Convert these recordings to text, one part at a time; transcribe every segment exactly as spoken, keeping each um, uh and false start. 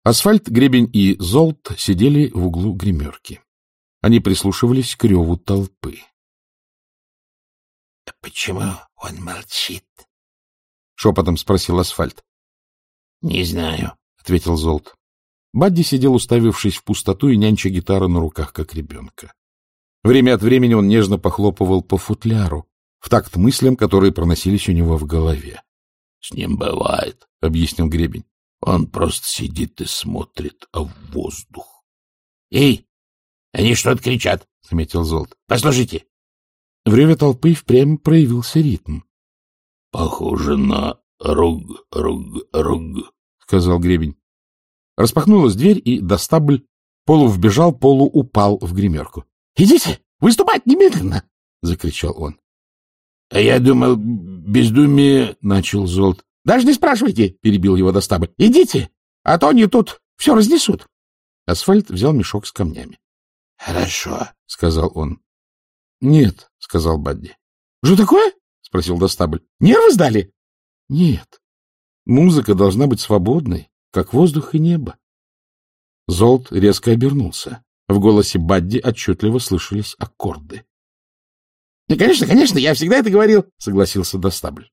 Асфальт, Гребень и Золт сидели в углу гримерки. Они прислушивались к реву толпы. — Почему он молчит? — шепотом спросил Асфальт. — Не знаю, — ответил Золт. Бадди сидел, уставившись в пустоту и нянча гитару на руках, как ребенка. Время от времени он нежно похлопывал по футляру, в такт мыслям, которые проносились у него в голове. — С ним бывает, — объяснил Гребень. — Он просто сидит и смотрит в воздух. — Эй, они что-то кричат, — заметил Золт. — Послушайте. В реве толпы впрямь проявился ритм. — Похоже на руг-руг-руг, — сказал Гребень. Распахнулась дверь, и Достабль полу вбежал, полу упал в гримерку. — Идите, выступать немедленно! — закричал он. — А я думал, бездумие... — начал Золт. — Даже не спрашивайте, — перебил его Достабль. — Идите, а то они тут все разнесут. Асфальт взял мешок с камнями. — Хорошо, — сказал он. — Нет, — сказал Бадди. — Что такое? — спросил Достабль. — Нервы сдали? — Нет. Музыка должна быть свободной, как воздух и небо. Золт резко обернулся. В голосе Бадди отчетливо слышались аккорды. — Конечно, конечно, я всегда это говорил, — согласился Достабль.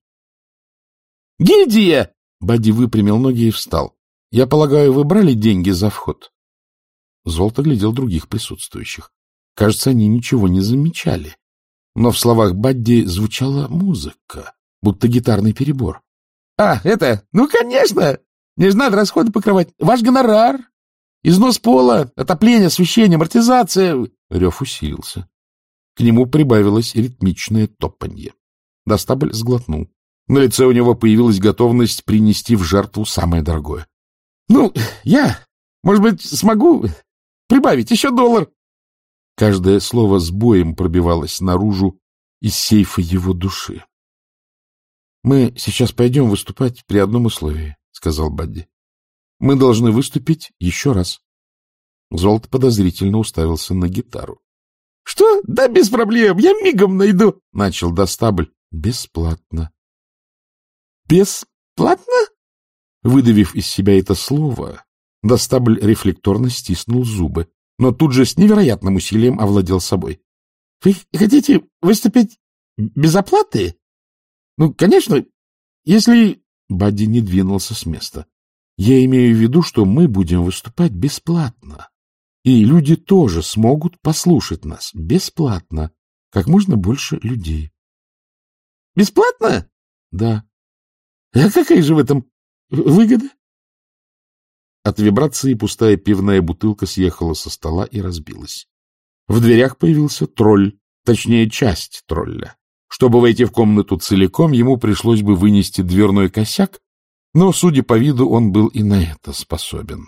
— Гильдия! — Бадди выпрямил ноги и встал. — Я полагаю, вы брали деньги за вход? Золт оглядел других присутствующих. Кажется, они ничего не замечали. Но в словах Бадди звучала музыка, будто гитарный перебор. — А, это... Ну, конечно! Не же надо расходы покрывать. Ваш гонорар, износ пола, отопление, освещение, амортизация. Рев усилился. К нему прибавилось ритмичное топанье. Достабль сглотнул. На лице у него появилась готовность принести в жертву самое дорогое. — Ну, я, может быть, смогу прибавить еще доллар. Каждое слово с боем пробивалось наружу из сейфа его души. — Мы сейчас пойдем выступать при одном условии, — сказал Бадди. — Мы должны выступить еще раз. Золт подозрительно уставился на гитару. — Что? Да без проблем, я мигом найду, — начал Достабль. — Бесплатно. — Бесплатно? Выдавив из себя это слово, Достабль рефлекторно стиснул зубы, но тут же с невероятным усилием овладел собой. — Вы хотите выступить без оплаты? — Ну, конечно, если... Бадди не двинулся с места. — Я имею в виду, что мы будем выступать бесплатно. И люди тоже смогут послушать нас бесплатно. Как можно больше людей. — Бесплатно? — Да. — А какая же в этом выгода? От вибрации пустая пивная бутылка съехала со стола и разбилась. В дверях появился тролль, точнее, часть тролля. Чтобы войти в комнату целиком, ему пришлось бы вынести дверной косяк, но, судя по виду, он был и на это способен.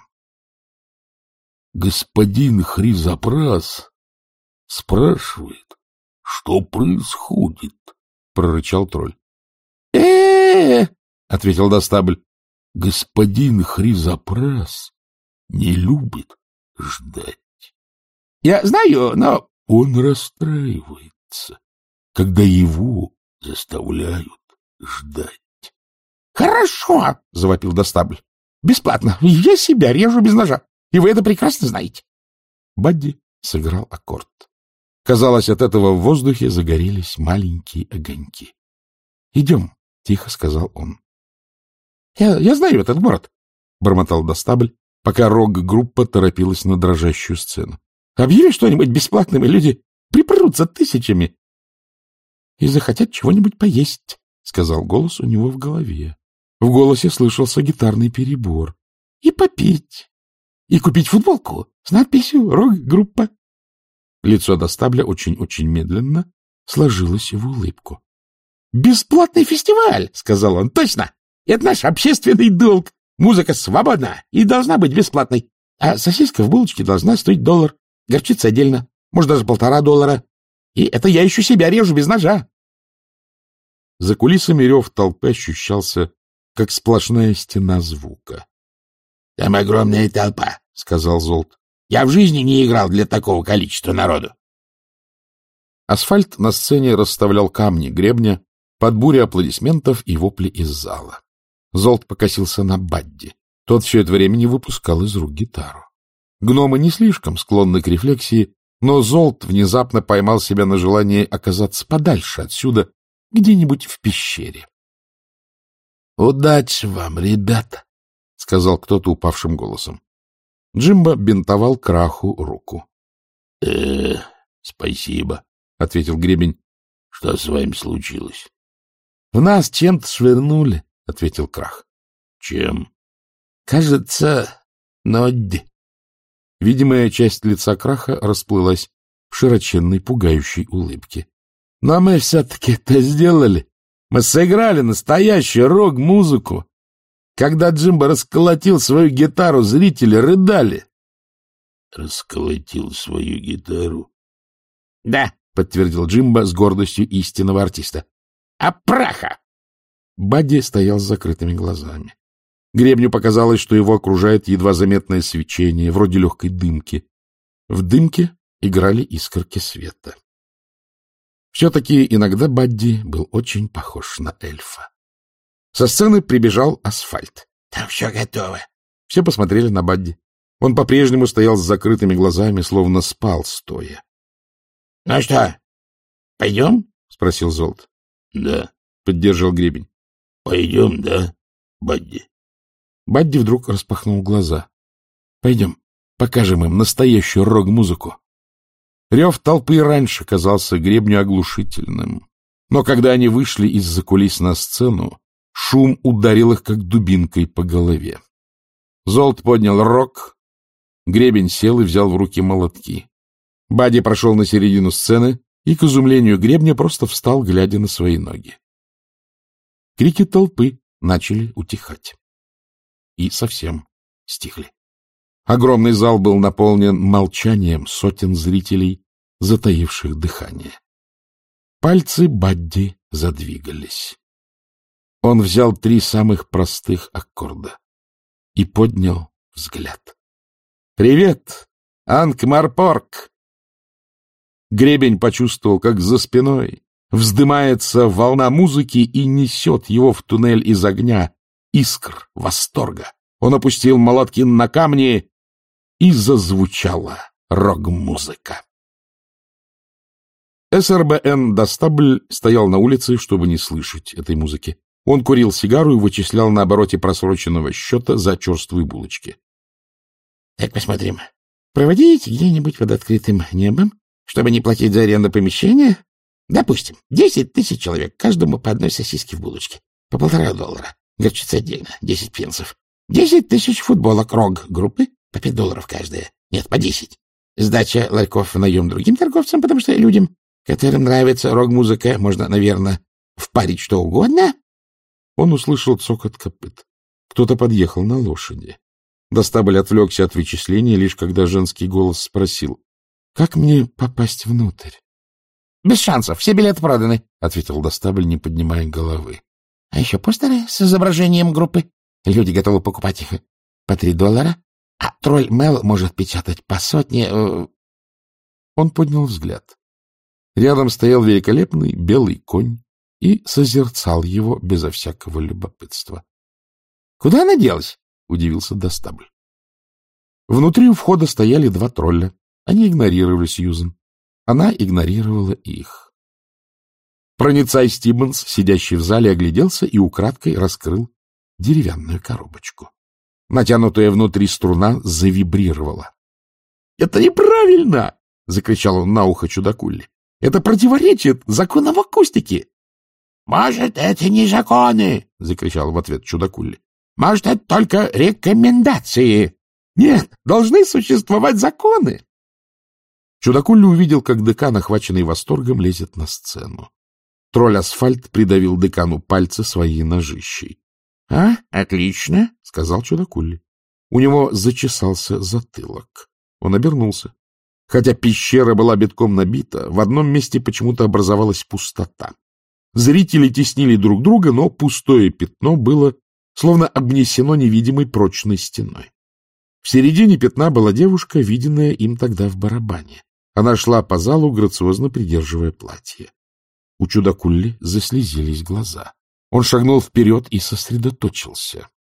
— Господин Хризопрас спрашивает, что происходит, — прорычал тролль. э — ответил Достабль. — Господин Хризопрас не любит ждать. — Я знаю, но... Он расстраивается, когда его заставляют ждать. — Хорошо, — завопил Достабль. — Бесплатно. Я себя режу без ножа. И вы это прекрасно знаете. Бадди сыграл аккорд. Казалось, от этого в воздухе загорелись маленькие огоньки. — Идем, — тихо сказал он. — Я, я знаю этот город, — бормотал Достабль, пока рок-группа торопилась на дрожащую сцену. — Объяви что-нибудь бесплатным, и люди припрутся тысячами. — И захотят чего-нибудь поесть, — сказал голос у него в голове. В голосе слышался гитарный перебор. — И попить. И купить футболку с надписью «Рок-группа». Лицо Достабля очень-очень медленно сложилось в улыбку. — Бесплатный фестиваль, — сказал он. — Точно! Это наш общественный долг. Музыка свободна и должна быть бесплатной. А сосиска в булочке должна стоить доллар. Горчица отдельно, может, даже полтора доллара. И это я еще себя режу без ножа. За кулисами рев толпы ощущался, как сплошная стена звука. — Там огромная толпа, — сказал Золт. — Я в жизни не играл для такого количества народу. Асфальт на сцене расставлял камни гребня под бурю аплодисментов и вопли из зала. Золт покосился на Бадди. Тот все это время не выпускал из рук гитару. Гномы не слишком склонны к рефлексии, но Золт внезапно поймал себя на желании оказаться подальше отсюда, где-нибудь в пещере. — Удачи вам, ребята, — сказал кто-то упавшим голосом. Джимбо бинтовал Краху руку. — Э, спасибо, — ответил Гребень. — Что с вами случилось? — В нас чем-то швырнули, — ответил Крах. — Чем? — Кажется, Нодди. Видимая часть лица Краха расплылась в широченной пугающей улыбке. — Но мы все-таки это сделали. Мы сыграли настоящую рок-музыку. Когда Джимбо расколотил свою гитару, зрители рыдали. — Расколотил свою гитару? — Да, — подтвердил Джимбо с гордостью истинного артиста. — А праха! Бадди стоял с закрытыми глазами. Гребню показалось, что его окружает едва заметное свечение, вроде легкой дымки. В дымке играли искорки света. Все-таки иногда Бадди был очень похож на эльфа. Со сцены прибежал Асфальт. — Там все готово. Все посмотрели на Бадди. Он по-прежнему стоял с закрытыми глазами, словно спал стоя. — Ну что, пойдем? — спросил Золт. — Да, — поддержал Гребень. — Пойдем, да, Бадди? Бадди вдруг распахнул глаза. — Пойдем, покажем им настоящую рок-музыку. Рев толпы раньше казался Гребню оглушительным, но когда они вышли из-за кулис на сцену, шум ударил их как дубинкой по голове. Золт поднял рог, Гребень сел и взял в руки молотки. Бадди прошел на середину сцены и, к изумлению Гребня, просто встал, глядя на свои ноги. Крики толпы начали утихать. И совсем стихли. Огромный зал был наполнен молчанием сотен зрителей, затаивших дыхание. Пальцы Бадди задвигались. Он взял три самых простых аккорда и поднял взгляд. — Привет, Анкмарпорк! Гребень почувствовал, как за спиной вздымается волна музыки и несет его в туннель из огня, искр, восторга. Он опустил молотки на камни, и зазвучала рок-музыка. СРБН Достабль стоял на улице, чтобы не слышать этой музыки. Он курил сигару и вычислял на обороте просроченного счета за черствые булочки. — Так, посмотрим. Проводите где-нибудь под открытым небом, чтобы не платить за аренду помещения? Допустим, десять тысяч человек, каждому по одной сосиске в булочке. По полтора доллара. Горчица отдельно, десять пенсов. Десять тысяч футболок рок-группы, по пять долларов каждая. Нет, по десять. Сдача ларьков в наем другим торговцам, потому что людям, которым нравится рок-музыка, можно, наверное, впарить что угодно. Он услышал цокот копыт. Кто-то подъехал на лошади. Достабль отвлекся от вычисления, лишь когда женский голос спросил: — Как мне попасть внутрь? — Без шансов, все билеты проданы, — ответил Достабль, не поднимая головы. — А еще постеры с изображением группы. Люди готовы покупать их по три доллара, а тролль Мел может печатать по сотне. Он поднял взгляд. Рядом стоял великолепный белый конь и созерцал его безо всякого любопытства. — Куда она делась? — удивился Достабль. Внутри у входа стояли два тролля. Они игнорировали Сьюзен. Она игнорировала их. Проницай Стиббенс, сидящий в зале, огляделся и украдкой раскрыл деревянную коробочку. Натянутая внутри струна завибрировала. — Это неправильно! — закричал он на ухо Чудакулли. — Это противоречит законам акустики! — Может, это не законы! — закричал в ответ Чудакулли. — Может, это только рекомендации! Нет, должны существовать законы! Чудакулли увидел, как декан, охваченный восторгом, лезет на сцену. Тролль Асфальт придавил декану пальцы своей ножищей. — А, отлично, — сказал Чудакулли. У него зачесался затылок. Он обернулся. Хотя пещера была битком набита, в одном месте почему-то образовалась пустота. Зрители теснили друг друга, но пустое пятно было словно обнесено невидимой прочной стеной. В середине пятна была девушка, виденная им тогда в барабане. Она шла по залу, грациозно придерживая платье. У Чудакулли заслезились глаза. Он шагнул вперед и сосредоточился.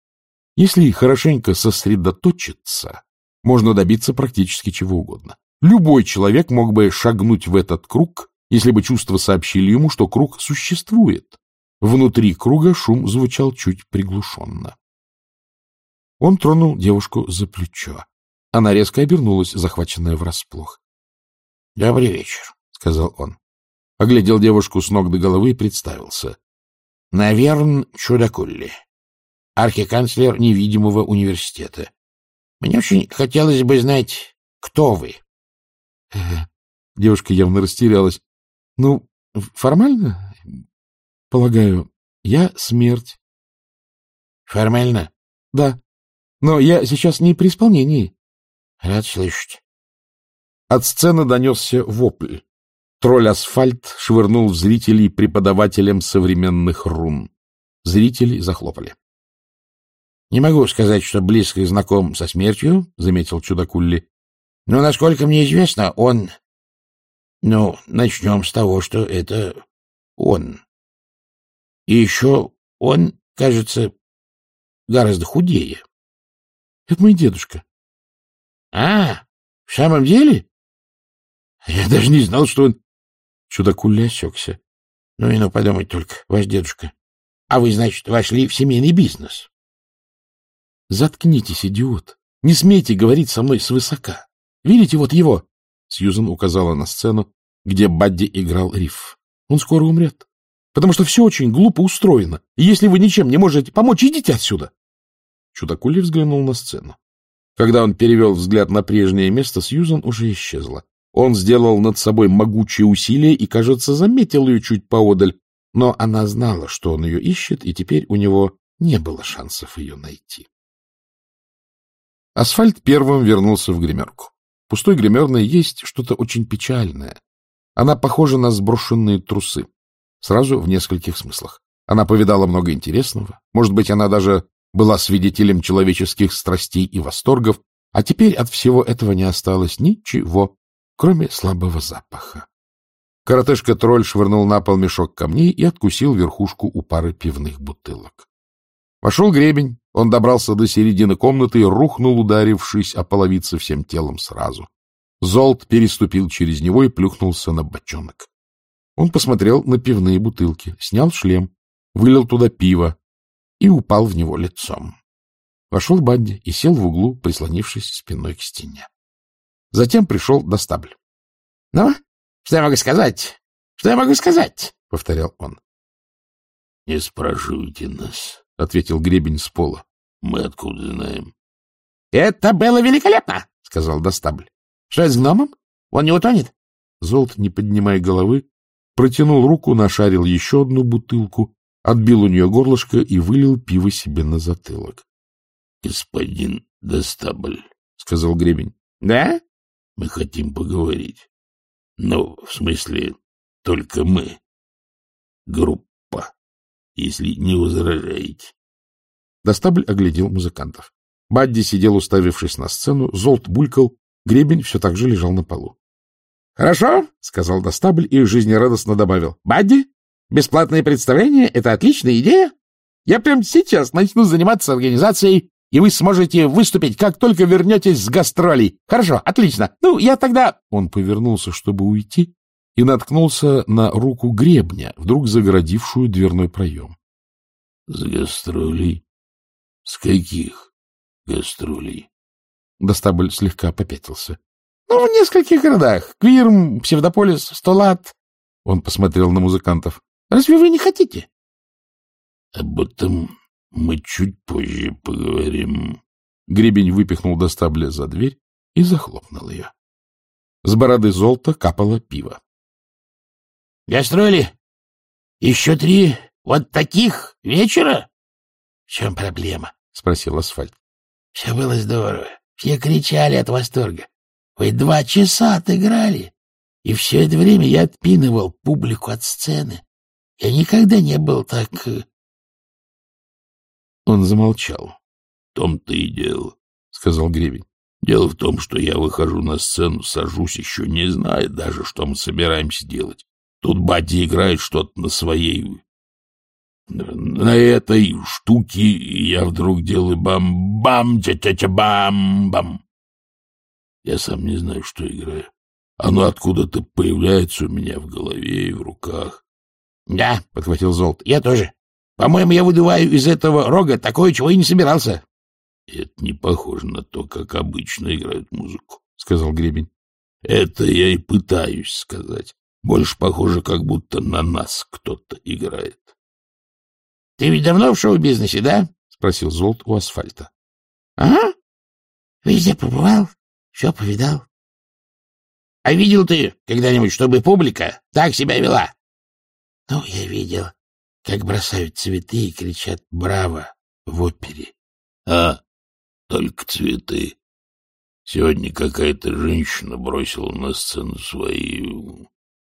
Если хорошенько сосредоточиться, можно добиться практически чего угодно. Любой человек мог бы шагнуть в этот круг, если бы чувства сообщили ему, что круг существует. Внутри круга шум звучал чуть приглушенно. Он тронул девушку за плечо. Она резко обернулась, захваченная врасплох. — Добрый вечер, — сказал он. Оглядел девушку с ног до головы и представился. — Наверн Чудакулли, архиканцлер невидимого университета. Мне очень хотелось бы знать, кто вы. Девушка явно растерялась. — Ну, формально, полагаю, я смерть. — Формально? — Да. Но я сейчас не при исполнении. — Рад слышать. От сцены донесся вопль. Тролль-асфальт швырнул в зрителей преподавателям современных рун. Зрители захлопали. — Не могу сказать, что близко знаком со смертью, — заметил Чудакулли. — Но, насколько мне известно, он... Ну, начнем с того, что это он. И еще он, кажется, гораздо худее. — Это мой дедушка. — А, в самом деле? Я даже не знал, что он... Чудакулли осекся. — Ну и ну, подумать только, ваш дедушка. А вы, значит, вошли в семейный бизнес? — Заткнитесь, идиот. Не смейте говорить со мной свысока. Видите, вот его? Сьюзан указала на сцену, где Бадди играл риф. Он скоро умрет. Потому что все очень глупо устроено. И если вы ничем не можете помочь, идите отсюда. Чудакулли взглянул на сцену. Когда он перевел взгляд на прежнее место, Сьюзан уже исчезла. Он сделал над собой могучие усилия и, кажется, заметил ее чуть поодаль. Но она знала, что он ее ищет, и теперь у него не было шансов ее найти. Асфальт первым вернулся в гримерку. В пустой гримерной есть что-то очень печальное. Она похожа на сброшенные трусы. Сразу в нескольких смыслах. Она повидала много интересного. Может быть, она даже была свидетелем человеческих страстей и восторгов, а теперь от всего этого не осталось ничего, кроме слабого запаха. Коротышка-тролль швырнул на пол мешок камней и откусил верхушку у пары пивных бутылок. Вошел гребень, он добрался до середины комнаты и рухнул, ударившись о половице всем телом сразу. Золт переступил через него и плюхнулся на бочонок. Он посмотрел на пивные бутылки, снял шлем, вылил туда пиво и упал в него лицом. Вошел Бадди и сел в углу, прислонившись спиной к стене. Затем пришел Достабль. — Ну, что я могу сказать? Что я могу сказать? — повторял он. — Не спрашивайте нас, — ответил гребень с пола. — Мы откуда знаем? — Это было великолепно, — сказал Достабль. — Что это с гномом? Он не утонет? Золт, не поднимая головы, протянул руку, нашарил еще одну бутылку, отбил у нее горлышко и вылил пиво себе на затылок. — Господин Достабль, — сказал гребень. — Да? — Мы хотим поговорить. Ну, в смысле, только мы. Группа, если не возражаете. Достабль оглядел музыкантов. Бадди сидел, уставившись на сцену, Золт булькал, гребень все так же лежал на полу. — Хорошо, — сказал Достабль и жизнерадостно добавил. — Бадди, бесплатное представление — это отличная идея. Я прямо сейчас начну заниматься организацией, и вы сможете выступить, как только вернетесь с гастролей. Хорошо, отлично. Ну, я тогда... Он повернулся, чтобы уйти, и наткнулся на руку гребня, вдруг загородившую дверной проем. — С гастролей? С каких гастролей? Достабль слегка попятился. — Ну, в нескольких городах. Квирм, Псевдополис, Столат. Он посмотрел на музыкантов. — Разве вы не хотите? — Об этом мы чуть позже поговорим. Гребень выпихнул Достабля за дверь и захлопнул ее. С бороды Золта капало пиво. — Гастроли? Еще три вот таких вечера? — В чем проблема? — спросил Асфальт. — Все было здорово. Все кричали от восторга. Вы два часа отыграли, и все это время я отпинывал публику от сцены. Я никогда не был так... Он замолчал. — В том-то и дело, — сказал гребень. — Дело в том, что я выхожу на сцену, сажусь, еще не зная даже, что мы собираемся делать. Тут Бадди играет что-то на своей... На этой штуке я вдруг делаю бам-бам, ча-ча-ча-бам-бам. Я сам не знаю, что играю. Оно откуда-то появляется у меня в голове и в руках. — Да, — подхватил Золт, — я тоже. По-моему, я выдуваю из этого рога такое, чего и не собирался. — Это не похоже на то, как обычно играют музыку, — сказал Гребень. — Это я и пытаюсь сказать. Больше похоже, как будто на нас кто-то играет. — Ты ведь давно в шоу-бизнесе, да? — спросил Золт у Асфальта. — Ага. Везде побывал, все повидал. — А видел ты когда-нибудь, чтобы публика так себя вела? — Ну, я видел, как бросают цветы и кричат «Браво!» в опере. — А, только цветы. Сегодня какая-то женщина бросила на сцену свою...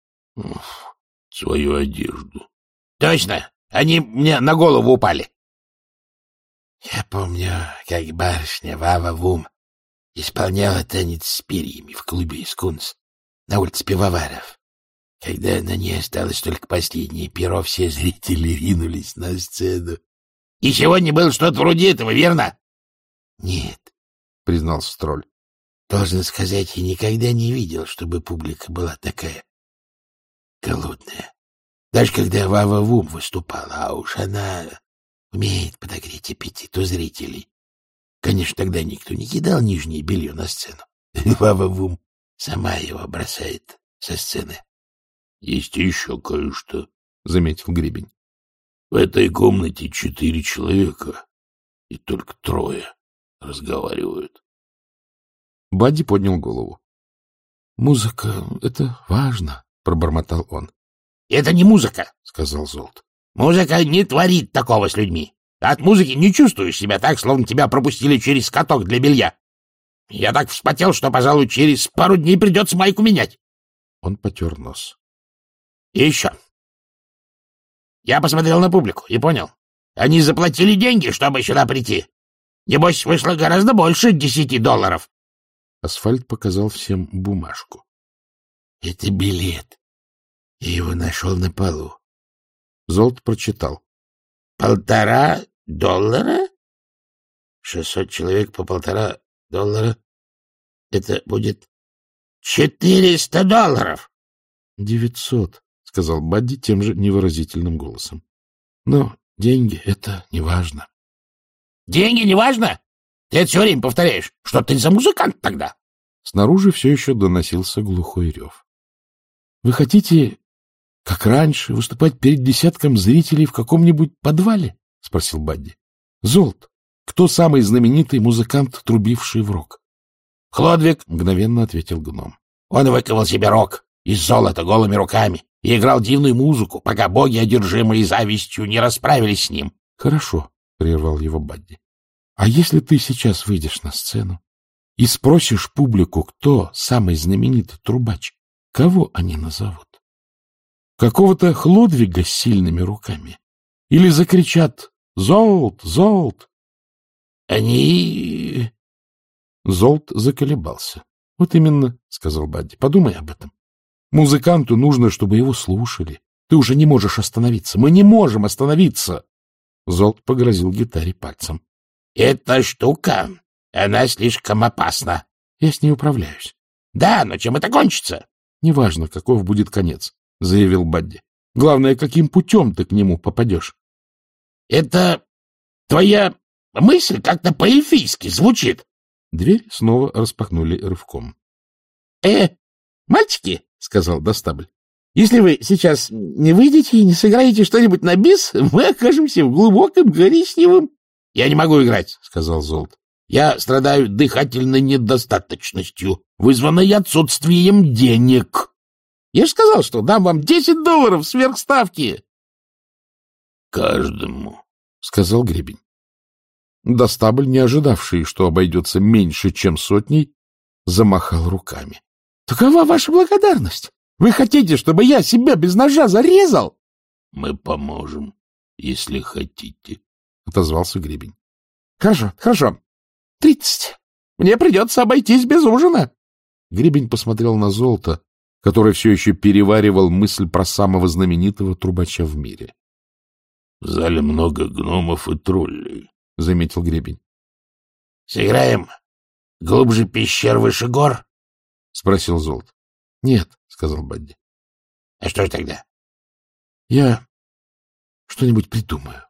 свою одежду. — Точно! Они мне на голову упали. — Я помню, как барышня Вава Вум исполняла танец с перьями в клубе «Искунс» на улице Пивоваров. Когда на ней осталось только последнее перо, все зрители ринулись на сцену. — И сегодня было что-то вроде этого, верно? — Нет, — признался Строль. — Должен сказать, я никогда не видел, чтобы публика была такая голодная. Даже когда Вава Вум выступала, а уж она умеет подогреть аппетит у зрителей. Конечно, тогда никто не кидал нижнее белье на сцену. Вава Вум сама его бросает со сцены. — Есть еще кое-что, — заметил Гребень. — В этой комнате четыре человека, и только трое разговаривают. Бадди поднял голову. — Музыка — это важно, — пробормотал он. — Это не музыка, — сказал Золт. — Музыка не творит такого с людьми. От музыки не чувствуешь себя так, словно тебя пропустили через каток для белья. Я так вспотел, что, пожалуй, через пару дней придется майку менять. Он потер нос. — И еще. Я посмотрел на публику и понял. Они заплатили деньги, чтобы сюда прийти. Небось, вышло гораздо больше десяти долларов. Асфальт показал всем бумажку. — Это билет. Я его нашел на полу. Золт прочитал. — Полтора доллара? Шестьсот человек по полтора доллара. Это будет четыреста долларов. — Девятьсот, — сказал Бадди тем же невыразительным голосом. — Но деньги — это не важно. — Деньги не важно? Ты это все время повторяешь. Что ты за музыкант тогда? Снаружи все еще доносился глухой рев. — Вы хотите, как раньше, выступать перед десятком зрителей в каком-нибудь подвале? — спросил Бадди. — Золт, кто самый знаменитый музыкант, трубивший в рог? — Хлодвиг, — мгновенно ответил гном. — Он выковал себе рог из золота голыми руками и играл дивную музыку, пока боги, одержимые завистью, не расправились с ним. — Хорошо, — прервал его Бадди. — А если ты сейчас выйдешь на сцену и спросишь публику, кто самый знаменитый трубач, кого они назовут? Какого-то Хлодвига с сильными руками? Или закричат «Золт! Золт!» Они... Золт заколебался. — Вот именно, — сказал Бадди, — подумай об этом. Музыканту нужно, чтобы его слушали. Ты уже не можешь остановиться. Мы не можем остановиться. Золт погрозил гитаре пальцем. — Эта штука, она слишком опасна. Я с ней управляюсь. — Да, но чем это кончится? — Неважно, каков будет конец, — заявил Бадди. — Главное, каким путем ты к нему попадешь. — Это твоя мысль как-то по-эльфийски звучит. Дверь снова распахнули рывком. — Э, мальчики, — сказал Достабль, — если вы сейчас не выйдете и не сыграете что-нибудь на бис, мы окажемся в глубоком коричневом... — Я не могу играть, — сказал Золт. — Я страдаю дыхательной недостаточностью, вызванной отсутствием денег. Я же сказал, что дам вам десять долларов сверх ставки. — Каждому, — сказал Гребень. Достабль, не ожидавший, что обойдется меньше, чем сотней, замахал руками. — Такова ваша благодарность? Вы хотите, чтобы я себя без ножа зарезал? — Мы поможем, если хотите, — отозвался Гребень. — Хорошо, хорошо. Тридцать. Мне придется обойтись без ужина. Гребень посмотрел на Золото, который все еще переваривал мысль про самого знаменитого трубача в мире. В зале много гномов и троллей, — заметил Гребень. — Сыграем глубже пещер, выше гор? — спросил Золото. — Нет, — сказал Бадди. — А что ж тогда? — Я что-нибудь придумаю.